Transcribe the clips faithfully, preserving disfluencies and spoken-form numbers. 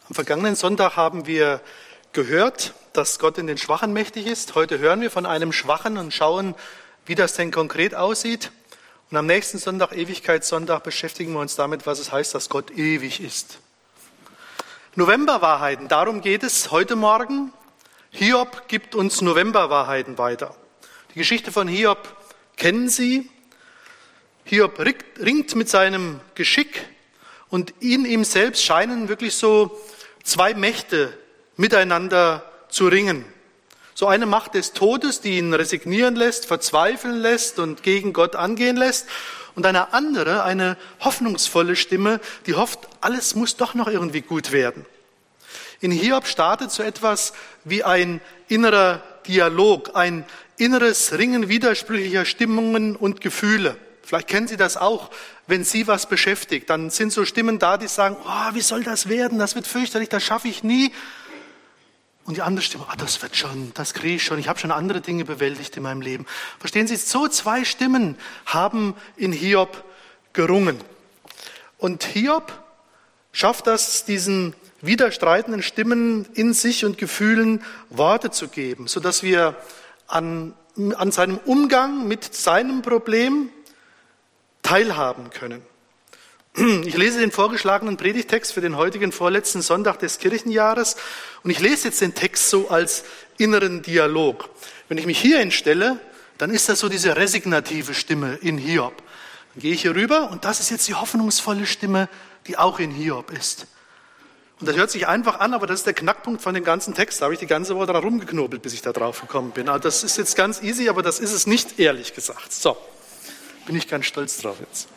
Am vergangenen Sonntag haben wir gehört, dass Gott in den Schwachen mächtig ist. Heute hören wir von einem Schwachen und schauen, wie das denn konkret aussieht. Und am nächsten Sonntag, Ewigkeitssonntag, beschäftigen wir uns damit, was es heißt, dass Gott ewig ist. Novemberwahrheiten, darum geht es heute Morgen. Hiob gibt uns Novemberwahrheiten weiter. Die Geschichte von Hiob kennen Sie. Hiob ringt mit seinem Geschick und in ihm selbst scheinen wirklich so zwei Mächte miteinander zu ringen. So eine Macht des Todes, die ihn resignieren lässt, verzweifeln lässt und gegen Gott angehen lässt. Und eine andere, eine hoffnungsvolle Stimme, die hofft, alles muss doch noch irgendwie gut werden. In Hiob startet so etwas wie ein innerer Dialog, ein inneres Ringen widersprüchlicher Stimmungen und Gefühle. Vielleicht kennen Sie das auch, wenn Sie was beschäftigt. Dann sind so Stimmen da, die sagen, oh, wie soll das werden? Das wird fürchterlich, das schaffe ich nie. Und die andere Stimme, ah, das wird schon, das kriege ich schon. Ich habe schon andere Dinge bewältigt in meinem Leben. Verstehen Sie, so zwei Stimmen haben in Hiob gerungen. Und Hiob schafft das, diesen widerstreitenden Stimmen in sich und Gefühlen Worte zu geben, sodass wir an, an seinem Umgang mit seinem Problem teilhaben können. Ich lese den vorgeschlagenen Predigtext für den heutigen vorletzten Sonntag des Kirchenjahres und ich lese jetzt den Text so als inneren Dialog. Wenn ich mich hier hinstelle, dann ist das so diese resignative Stimme in Hiob. Dann gehe ich hier rüber und das ist jetzt die hoffnungsvolle Stimme, die auch in Hiob ist. Und das hört sich einfach an, aber das ist der Knackpunkt von dem ganzen Text. Da habe ich die ganze Woche dran rumgeknobelt, bis ich da drauf gekommen bin. Also das ist jetzt ganz easy, aber das ist es nicht, ehrlich gesagt. So. Bin ich ganz stolz drauf jetzt.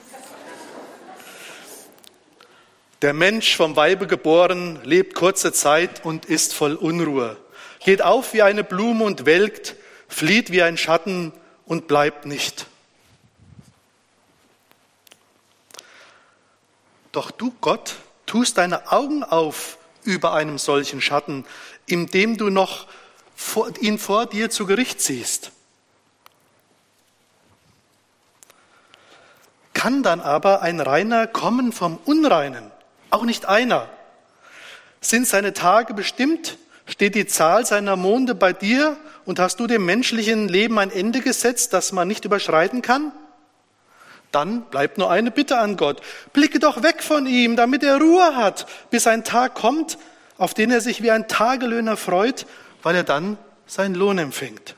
Der Mensch vom Weibe geboren, lebt kurze Zeit und ist voll Unruhe. Geht auf wie eine Blume und welkt, flieht wie ein Schatten und bleibt nicht. Doch du, Gott, tust deine Augen auf über einem solchen Schatten, indem du noch vor, ihn vor dir zu Gericht ziehst. Kann dann aber ein Reiner kommen vom Unreinen? Auch nicht einer. Sind seine Tage bestimmt? Steht die Zahl seiner Monde bei dir? Und hast du dem menschlichen Leben ein Ende gesetzt, das man nicht überschreiten kann? Dann bleibt nur eine Bitte an Gott. Blicke doch weg von ihm, damit er Ruhe hat, bis ein Tag kommt, auf den er sich wie ein Tagelöhner freut, weil er dann seinen Lohn empfängt.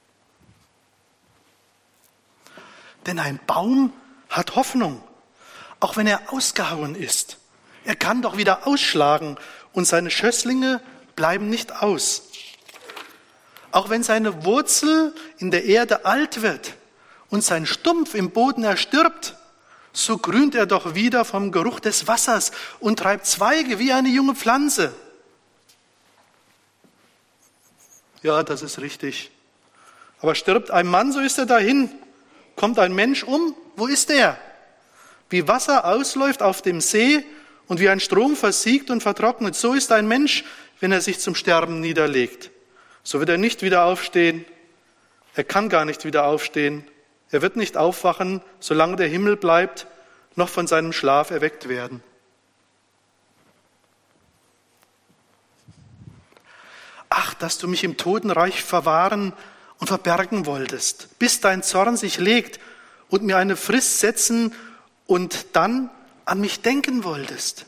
Denn ein Baum hat Hoffnung, auch wenn er ausgehauen ist. Er kann doch wieder ausschlagen und seine Schösslinge bleiben nicht aus. Auch wenn seine Wurzel in der Erde alt wird und sein Stumpf im Boden erstirbt, so grünt er doch wieder vom Geruch des Wassers und treibt Zweige wie eine junge Pflanze. Ja, das ist richtig. Aber stirbt ein Mann, so ist er dahin. Kommt ein Mensch um, wo ist er? Wie Wasser ausläuft auf dem See und wie ein Strom versiegt und vertrocknet, so ist ein Mensch, wenn er sich zum Sterben niederlegt. So wird er nicht wieder aufstehen. Er kann gar nicht wieder aufstehen. Er wird nicht aufwachen, solange der Himmel bleibt, noch von seinem Schlaf erweckt werden. Ach, dass du mich im Totenreich verwahren und verbergen wolltest, bis dein Zorn sich legt und mir eine Frist setzen und dann an mich denken wolltest.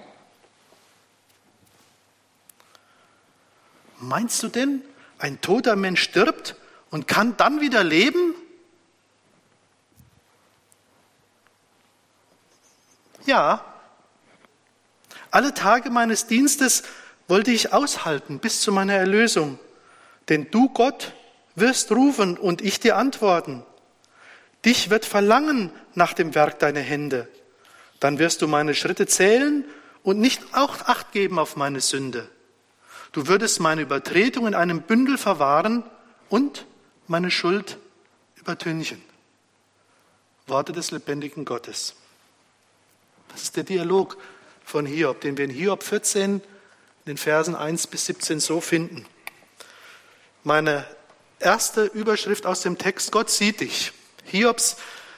Meinst du denn, ein toter Mensch stirbt und kann dann wieder leben? Ja, alle Tage meines Dienstes wollte ich aushalten bis zu meiner Erlösung. Denn du, Gott, wirst rufen und ich dir antworten. Dich wird verlangen nach dem Werk deiner Hände. Dann wirst du meine Schritte zählen und nicht auch Acht geben auf meine Sünde. Du würdest meine Übertretung in einem Bündel verwahren und meine Schuld übertünchen. Worte des lebendigen Gottes. Das ist der Dialog von Hiob, den wir in Hiob vierzehn, in den Versen eins bis siebzehn so finden. Meine erste Überschrift aus dem Text, Gott sieht dich. Hiobs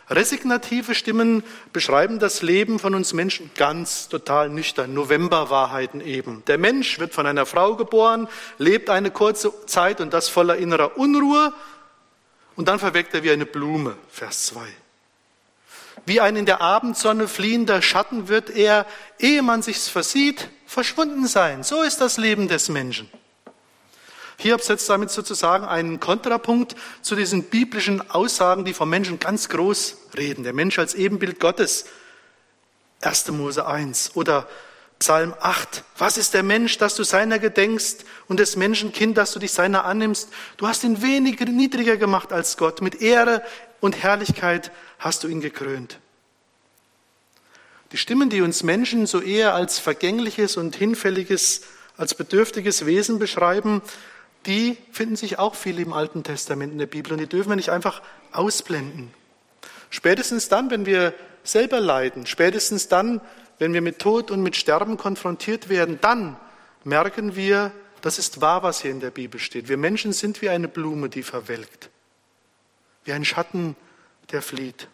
Resignative Stimmen beschreiben das Leben von uns Menschen ganz total nüchtern, Novemberwahrheiten eben. Der Mensch wird von einer Frau geboren, lebt eine kurze Zeit und das voller innerer Unruhe und dann verwelkt er wie eine Blume, Vers zwei. Wie ein in der Abendsonne fliehender Schatten wird er, ehe man sich's versieht, verschwunden sein. So ist das Leben des Menschen. Hiob setzt damit sozusagen einen Kontrapunkt zu diesen biblischen Aussagen, die vom Menschen ganz groß reden. Der Mensch als Ebenbild Gottes, erster Mose eins oder Psalm acht. Was ist der Mensch, dass du seiner gedenkst und des Menschenkind, dass du dich seiner annimmst? Du hast ihn wenig niedriger gemacht als Gott. Mit Ehre und Herrlichkeit hast du ihn gekrönt. Die Stimmen, die uns Menschen so eher als vergängliches und hinfälliges, als bedürftiges Wesen beschreiben, die finden sich auch viel im Alten Testament in der Bibel und die dürfen wir nicht einfach ausblenden. Spätestens dann, wenn wir selber leiden, spätestens dann, wenn wir mit Tod und mit Sterben konfrontiert werden, dann merken wir, das ist wahr, was hier in der Bibel steht. Wir Menschen sind wie eine Blume, die verwelkt, wie ein Schatten, der flieht.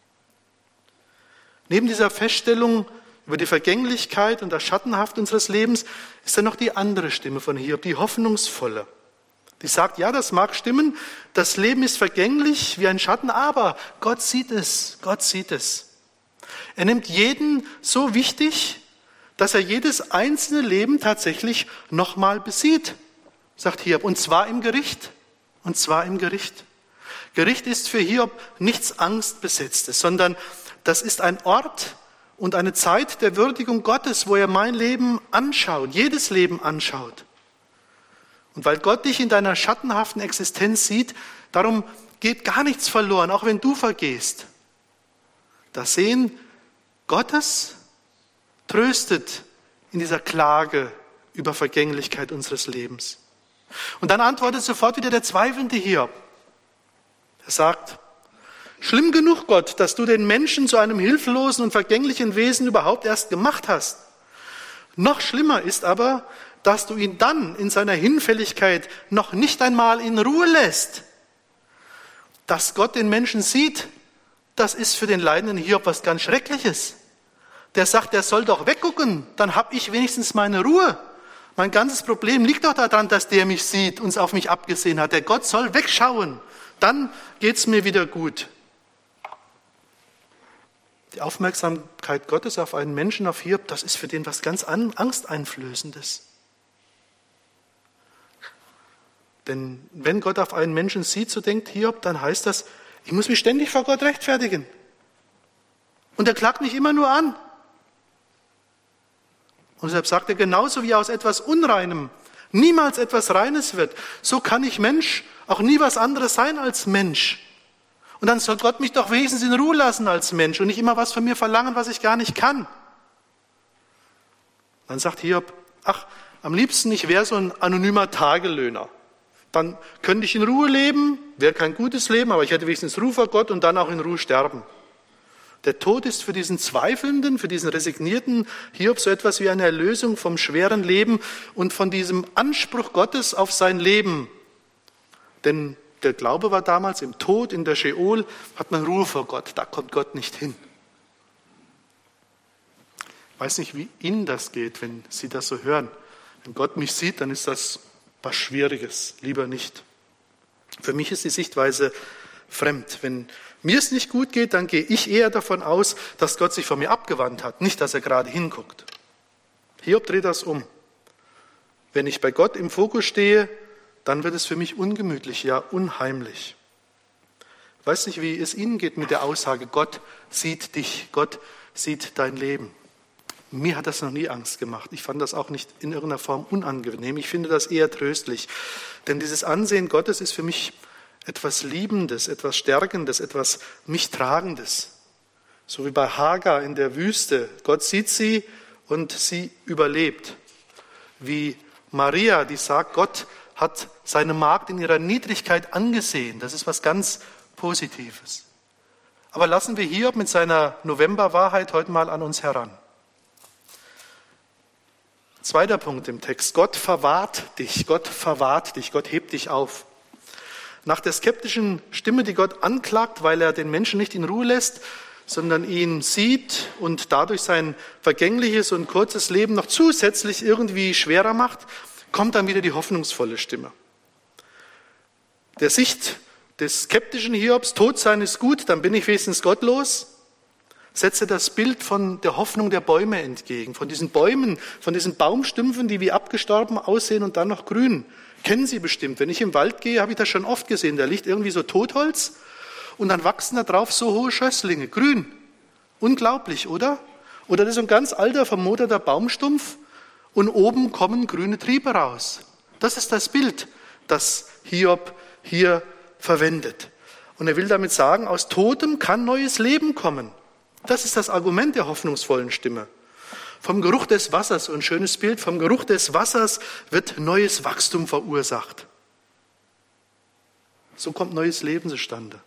Neben dieser Feststellung über die Vergänglichkeit und das Schattenhaft unseres Lebens ist dann noch die andere Stimme von Hiob, die hoffnungsvolle. Die sagt, ja, das mag stimmen, das Leben ist vergänglich wie ein Schatten, aber Gott sieht es, Gott sieht es. Er nimmt jeden so wichtig, dass er jedes einzelne Leben tatsächlich nochmal besieht, sagt Hiob, und zwar im Gericht, und zwar im Gericht. Gericht ist für Hiob nichts Angstbesetztes, sondern das ist ein Ort und eine Zeit der Würdigung Gottes, wo er mein Leben anschaut, jedes Leben anschaut. Und weil Gott dich in deiner schattenhaften Existenz sieht, darum geht gar nichts verloren, auch wenn du vergehst. Das Sehen Gottes tröstet in dieser Klage über Vergänglichkeit unseres Lebens. Und dann antwortet sofort wieder der zweifelnde Hiob. Er sagt, schlimm genug, Gott, dass du den Menschen zu einem hilflosen und vergänglichen Wesen überhaupt erst gemacht hast. Noch schlimmer ist aber, dass du ihn dann in seiner Hinfälligkeit noch nicht einmal in Ruhe lässt. Dass Gott den Menschen sieht, das ist für den leidenden Hiob was ganz Schreckliches. Der sagt, er soll doch weggucken, dann habe ich wenigstens meine Ruhe. Mein ganzes Problem liegt doch daran, dass der mich sieht und auf mich abgesehen hat. Der Gott soll wegschauen, dann geht's mir wieder gut. Die Aufmerksamkeit Gottes auf einen Menschen, auf Hiob, das ist für den was ganz Angsteinflößendes. Denn wenn Gott auf einen Menschen sieht, so denkt Hiob, dann heißt das, ich muss mich ständig vor Gott rechtfertigen. Und er klagt mich immer nur an. Und deshalb sagt er, genauso wie aus etwas Unreinem niemals etwas Reines wird, so kann ich Mensch auch nie was anderes sein als Mensch. Und dann soll Gott mich doch wenigstens in Ruhe lassen als Mensch und nicht immer was von mir verlangen, was ich gar nicht kann. Dann sagt Hiob, ach, am liebsten, ich wäre so ein anonymer Tagelöhner. Dann könnte ich in Ruhe leben, wäre kein gutes Leben, aber ich hätte wenigstens Ruhe vor Gott und dann auch in Ruhe sterben. Der Tod ist für diesen Zweifelnden, für diesen resignierten Hiob so etwas wie eine Erlösung vom schweren Leben und von diesem Anspruch Gottes auf sein Leben. Denn der Glaube war damals, im Tod, in der Scheol, hat man Ruhe vor Gott, da kommt Gott nicht hin. Ich weiß nicht, wie Ihnen das geht, wenn Sie das so hören. Wenn Gott mich sieht, dann ist das was Schwieriges, lieber nicht. Für mich ist die Sichtweise fremd. Wenn mir es nicht gut geht, dann gehe ich eher davon aus, dass Gott sich von mir abgewandt hat, nicht, dass er gerade hinguckt. Hiob dreht das um. Wenn ich bei Gott im Fokus stehe, dann wird es für mich ungemütlich, ja unheimlich. Ich weiß nicht, wie es Ihnen geht mit der Aussage, Gott sieht dich, Gott sieht dein Leben. Mir hat das noch nie Angst gemacht. Ich fand das auch nicht in irgendeiner Form unangenehm. Ich finde das eher tröstlich. Denn dieses Ansehen Gottes ist für mich etwas Liebendes, etwas Stärkendes, etwas mich Tragendes. So wie bei Hagar in der Wüste. Gott sieht sie und sie überlebt. Wie Maria, die sagt, Gott hat seine Magd in ihrer Niedrigkeit angesehen. Das ist was ganz Positives. Aber lassen wir Hiob mit seiner Novemberwahrheit heute mal an uns heran. Zweiter Punkt im Text. Gott verwahrt dich. Gott verwahrt dich. Gott hebt dich auf. Nach der skeptischen Stimme, die Gott anklagt, weil er den Menschen nicht in Ruhe lässt, sondern ihn sieht und dadurch sein vergängliches und kurzes Leben noch zusätzlich irgendwie schwerer macht, kommt dann wieder die hoffnungsvolle Stimme. Der Sicht des skeptischen Hiobs, Tod sein ist gut, dann bin ich wenigstens gottlos, setze das Bild von der Hoffnung der Bäume entgegen, von diesen Bäumen, von diesen Baumstümpfen, die wie abgestorben aussehen und dann noch grün. Kennen Sie bestimmt. Wenn ich im Wald gehe, habe ich das schon oft gesehen. Da liegt irgendwie so Totholz und dann wachsen da drauf so hohe Schösslinge, grün. Unglaublich, oder? Oder das ist ein ganz alter, vermoderter Baumstumpf und oben kommen grüne Triebe raus. Das ist das Bild, das Hiob hier verwendet. Und er will damit sagen, aus Totem kann neues Leben kommen. Das ist das Argument der hoffnungsvollen Stimme. Vom Geruch des Wassers, so ein schönes Bild, vom Geruch des Wassers wird neues Wachstum verursacht. So kommt neues Leben zustande.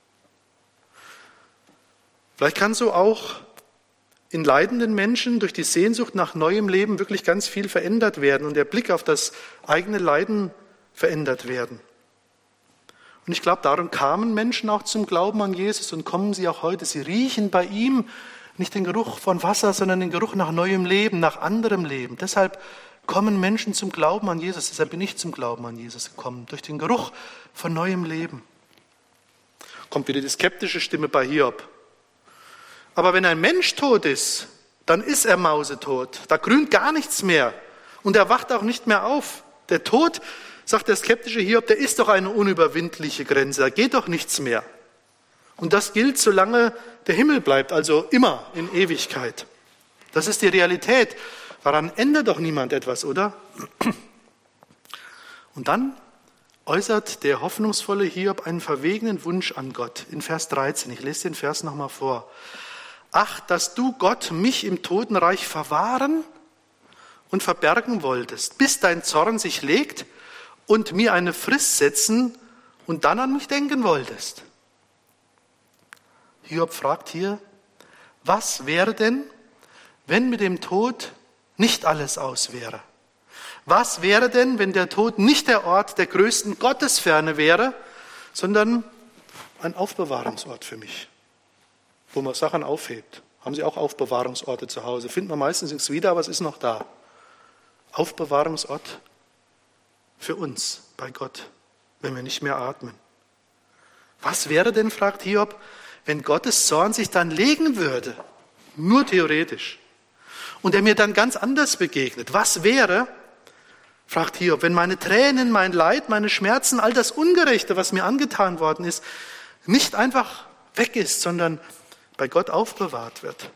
Vielleicht kann so auch in leidenden Menschen durch die Sehnsucht nach neuem Leben wirklich ganz viel verändert werden und der Blick auf das eigene Leiden verändert werden. Und ich glaube, darum kamen Menschen auch zum Glauben an Jesus und kommen sie auch heute. Sie riechen bei ihm nicht den Geruch von Wasser, sondern den Geruch nach neuem Leben, nach anderem Leben. Deshalb kommen Menschen zum Glauben an Jesus. Deshalb bin ich zum Glauben an Jesus gekommen, durch den Geruch von neuem Leben. Kommt wieder die skeptische Stimme bei Hiob. Aber wenn ein Mensch tot ist, dann ist er mausetot. Da grünt gar nichts mehr und er wacht auch nicht mehr auf. Der Tod, sagt der skeptische Hiob, der ist doch eine unüberwindliche Grenze, da geht doch nichts mehr. Und das gilt, solange der Himmel bleibt, also immer in Ewigkeit. Das ist die Realität. Daran ändert doch niemand etwas, oder? Und dann äußert der hoffnungsvolle Hiob einen verwegenen Wunsch an Gott. In Vers dreizehn, ich lese den Vers nochmal vor. Ach, dass du, Gott, mich im Totenreich verwahren und verbergen wolltest, bis dein Zorn sich legt und mir eine Frist setzen und dann an mich denken wolltest. Hiob fragt hier, was wäre denn, wenn mit dem Tod nicht alles aus wäre? Was wäre denn, wenn der Tod nicht der Ort der größten Gottesferne wäre, sondern ein Aufbewahrungsort für mich, wo man Sachen aufhebt? Haben Sie auch Aufbewahrungsorte zu Hause? Findet man meistens nichts wieder, aber es ist noch da. Aufbewahrungsort für uns bei Gott, wenn wir nicht mehr atmen. Was wäre denn, fragt Hiob, wenn Gottes Zorn sich dann legen würde, nur theoretisch, und er mir dann ganz anders begegnet? Was wäre, fragt Hiob, wenn meine Tränen, mein Leid, meine Schmerzen, all das Ungerechte, was mir angetan worden ist, nicht einfach weg ist, sondern bei Gott aufbewahrt wird?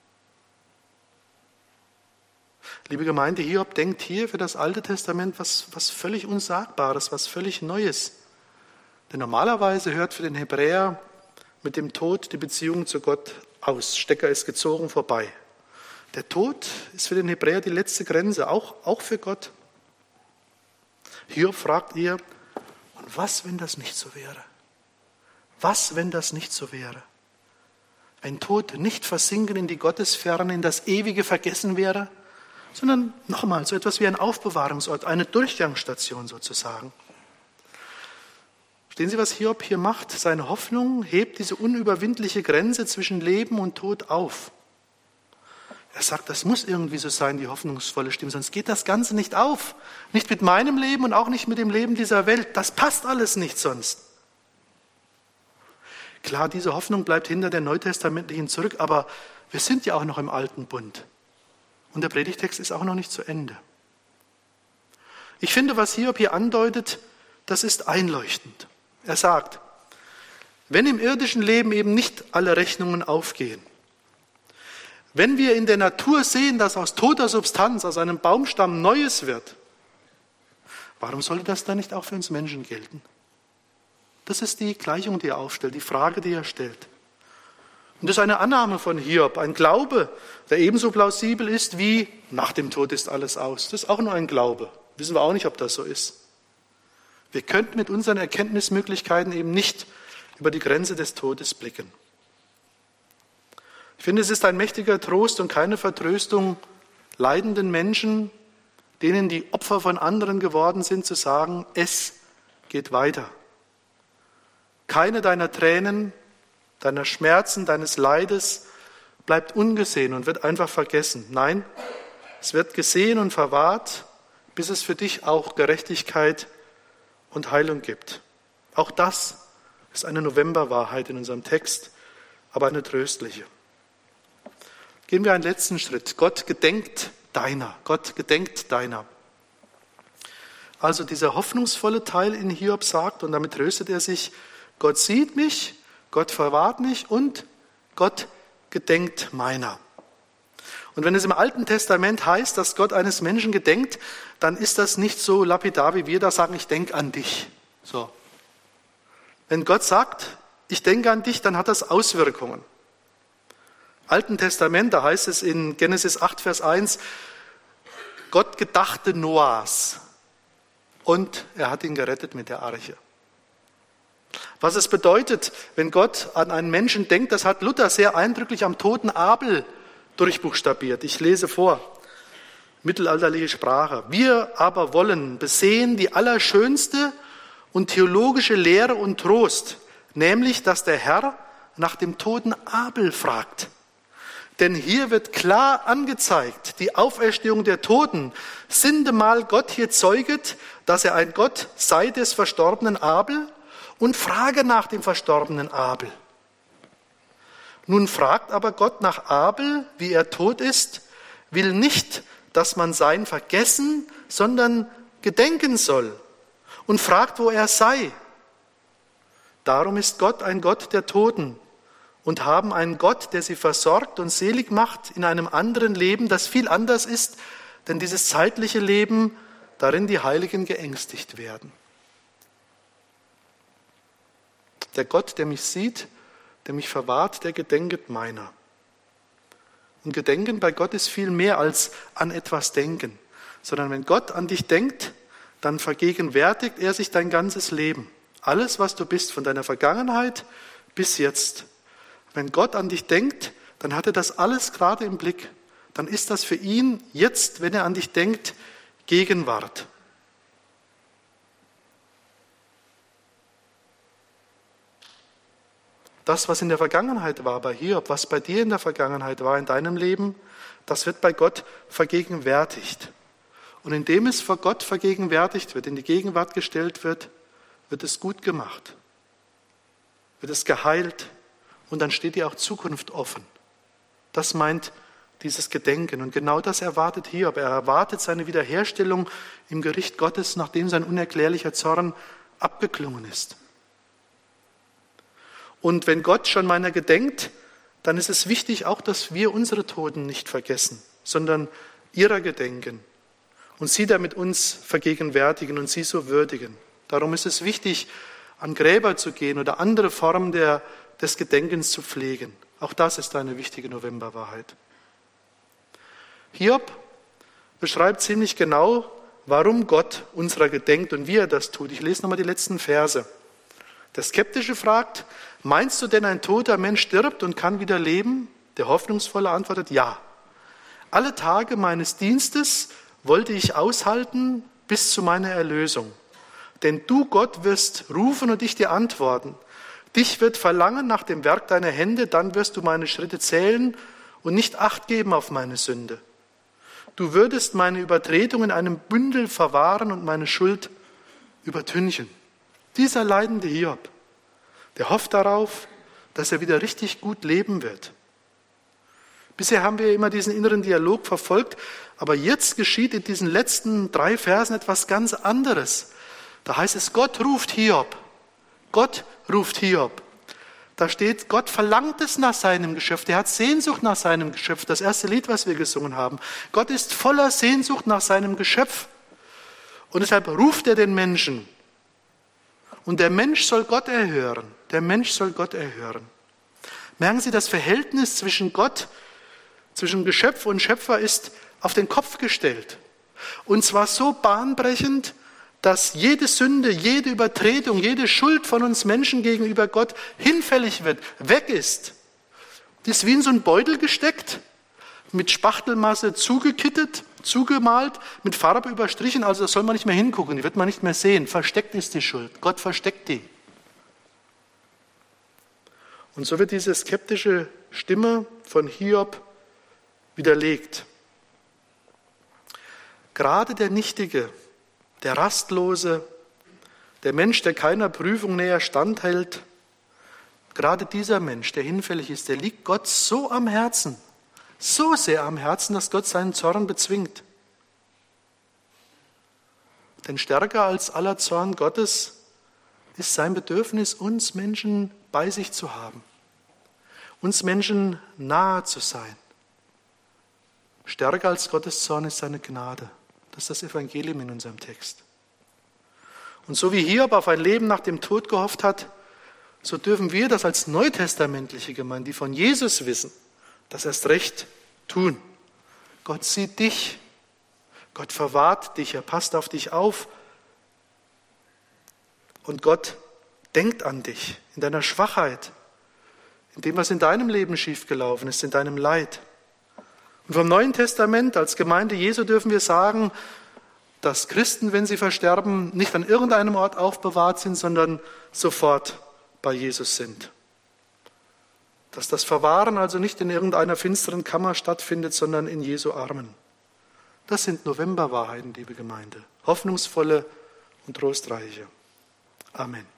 Liebe Gemeinde, Hiob denkt hier für das Alte Testament was, was völlig Unsagbares, was völlig Neues. Denn normalerweise hört für den Hebräer mit dem Tod die Beziehung zu Gott aus. Stecker ist gezogen, vorbei. Der Tod ist für den Hebräer die letzte Grenze, auch, auch für Gott. Hiob fragt ihr, und was, wenn das nicht so wäre? Was, wenn das nicht so wäre? Ein Tod nicht versinken in die Gottesferne, in das ewige Vergessen wäre, sondern nochmal so etwas wie ein Aufbewahrungsort, eine Durchgangsstation sozusagen. Verstehen Sie, was Hiob hier macht? Seine Hoffnung hebt diese unüberwindliche Grenze zwischen Leben und Tod auf. Er sagt, das muss irgendwie so sein, die hoffnungsvolle Stimme, sonst geht das Ganze nicht auf. Nicht mit meinem Leben und auch nicht mit dem Leben dieser Welt. Das passt alles nicht sonst. Klar, diese Hoffnung bleibt hinter der Neutestamentlichen zurück, aber wir sind ja auch noch im Alten Bund. Und der Predigtext ist auch noch nicht zu Ende. Ich finde, was Hiob hier andeutet, das ist einleuchtend. Er sagt, wenn im irdischen Leben eben nicht alle Rechnungen aufgehen, wenn wir in der Natur sehen, dass aus toter Substanz, aus einem Baumstamm Neues wird, warum sollte das dann nicht auch für uns Menschen gelten? Das ist die Gleichung, die er aufstellt, die Frage, die er stellt. Und das ist eine Annahme von Hiob, ein Glaube, der ebenso plausibel ist wie nach dem Tod ist alles aus. Das ist auch nur ein Glaube. Wissen wir auch nicht, ob das so ist. Wir könnten mit unseren Erkenntnismöglichkeiten eben nicht über die Grenze des Todes blicken. Ich finde, es ist ein mächtiger Trost und keine Vertröstung leidenden Menschen, denen die Opfer von anderen geworden sind, zu sagen, es geht weiter. Keine deiner Tränen, deiner Schmerzen, deines Leides bleibt ungesehen und wird einfach vergessen. Nein, es wird gesehen und verwahrt, bis es für dich auch Gerechtigkeit und Heilung gibt. Auch das ist eine Novemberwahrheit in unserem Text, aber eine tröstliche. Gehen wir einen letzten Schritt. Gott gedenkt deiner. Gott gedenkt deiner. Also dieser hoffnungsvolle Teil in Hiob sagt, und damit tröstet er sich, Gott sieht mich, Gott verwahrt mich und Gott gedenkt meiner. Und wenn es im Alten Testament heißt, dass Gott eines Menschen gedenkt, dann ist das nicht so lapidar, wie wir da sagen, ich denke an dich. So. Wenn Gott sagt, ich denke an dich, dann hat das Auswirkungen. Im Alten Testament, da heißt es in Genesis acht, Vers eins, Gott gedachte Noahs und er hat ihn gerettet mit der Arche. Was es bedeutet, wenn Gott an einen Menschen denkt, das hat Luther sehr eindrücklich am toten Abel durchbuchstabiert. Ich lese vor, mittelalterliche Sprache. Wir aber wollen besehen die allerschönste und theologische Lehre und Trost, nämlich, dass der Herr nach dem toten Abel fragt. Denn hier wird klar angezeigt, die Auferstehung der Toten, sindemal Gott hier zeuget, dass er ein Gott sei des verstorbenen Abel und frage nach dem verstorbenen Abel. Nun fragt aber Gott nach Abel, wie er tot ist, will nicht, dass man sein vergessen, sondern gedenken soll und fragt, wo er sei. Darum ist Gott ein Gott der Toten und haben einen Gott, der sie versorgt und selig macht in einem anderen Leben, das viel anders ist, denn dieses zeitliche Leben, darin die Heiligen geängstigt werden. Der Gott, der mich sieht, der mich verwahrt, der gedenket meiner. Und Gedenken bei Gott ist viel mehr als an etwas denken, sondern wenn Gott an dich denkt, dann vergegenwärtigt er sich dein ganzes Leben. Alles, was du bist, von deiner Vergangenheit bis jetzt. Wenn Gott an dich denkt, dann hat er das alles gerade im Blick. Dann ist das für ihn jetzt, wenn er an dich denkt, Gegenwart. Das, was in der Vergangenheit war bei Hiob, was bei dir in der Vergangenheit war in deinem Leben, das wird bei Gott vergegenwärtigt. Und indem es vor Gott vergegenwärtigt wird, in die Gegenwart gestellt wird, wird es gut gemacht, wird es geheilt und dann steht dir auch Zukunft offen. Das meint dieses Gedenken und genau das erwartet Hiob. Er erwartet seine Wiederherstellung im Gericht Gottes, nachdem sein unerklärlicher Zorn abgeklungen ist. Und wenn Gott schon meiner gedenkt, dann ist es wichtig auch, dass wir unsere Toten nicht vergessen, sondern ihrer gedenken und sie damit uns vergegenwärtigen und sie so würdigen. Darum ist es wichtig, an Gräber zu gehen oder andere Formen der, des Gedenkens zu pflegen. Auch das ist eine wichtige Novemberwahrheit. Hiob beschreibt ziemlich genau, warum Gott unserer gedenkt und wie er das tut. Ich lese nochmal die letzten Verse. Der Skeptische fragt, meinst du denn, ein toter Mensch stirbt und kann wieder leben? Der Hoffnungsvolle antwortet, ja. Alle Tage meines Dienstes wollte ich aushalten bis zu meiner Erlösung. Denn du, Gott, wirst rufen und ich dir antworten. Dich wird verlangen nach dem Werk deiner Hände, dann wirst du meine Schritte zählen und nicht Acht geben auf meine Sünde. Du würdest meine Übertretung in einem Bündel verwahren und meine Schuld übertünchen. Dieser leidende Hiob, der hofft darauf, dass er wieder richtig gut leben wird. Bisher haben wir immer diesen inneren Dialog verfolgt, aber jetzt geschieht in diesen letzten drei Versen etwas ganz anderes. Da heißt es, Gott ruft Hiob. Gott ruft Hiob. Da steht, Gott verlangt es nach seinem Geschöpf. Er hat Sehnsucht nach seinem Geschöpf. Das erste Lied, was wir gesungen haben. Gott ist voller Sehnsucht nach seinem Geschöpf. Und deshalb ruft er den Menschen. Und der Mensch soll Gott erhören. Der Mensch soll Gott erhören. Merken Sie, das Verhältnis zwischen Gott, zwischen Geschöpf und Schöpfer ist auf den Kopf gestellt. Und zwar so bahnbrechend, dass jede Sünde, jede Übertretung, jede Schuld von uns Menschen gegenüber Gott hinfällig wird, weg ist. Die ist wie in so einen Beutel gesteckt, mit Spachtelmasse zugekittet, zugemalt, mit Farbe überstrichen, also da soll man nicht mehr hingucken, die wird man nicht mehr sehen. Versteckt ist die Schuld. Gott versteckt die. Und so wird diese skeptische Stimme von Hiob widerlegt. Gerade der Nichtige, der Rastlose, der Mensch, der keiner Prüfung näher standhält, gerade dieser Mensch, der hinfällig ist, der liegt Gott so am Herzen, so sehr am Herzen, dass Gott seinen Zorn bezwingt. Denn stärker als aller Zorn Gottes ist sein Bedürfnis, uns Menschen bei sich zu haben, uns Menschen nahe zu sein. Stärker als Gottes Zorn ist seine Gnade. Das ist das Evangelium in unserem Text. Und so wie Hiob auf ein Leben nach dem Tod gehofft hat, so dürfen wir das als neutestamentliche Gemeinde, die von Jesus wissen, das erst recht tun. Gott sieht dich, Gott verwahrt dich, er passt auf dich auf und Gott denkt an dich in deiner Schwachheit, in dem, was in deinem Leben schiefgelaufen ist, in deinem Leid. Und vom Neuen Testament als Gemeinde Jesu dürfen wir sagen, dass Christen, wenn sie versterben, nicht an irgendeinem Ort aufbewahrt sind, sondern sofort bei Jesus sind. Dass das Verwahren also nicht in irgendeiner finsteren Kammer stattfindet, sondern in Jesu Armen. Das sind Novemberwahrheiten, liebe Gemeinde. Hoffnungsvolle und trostreiche. Amen.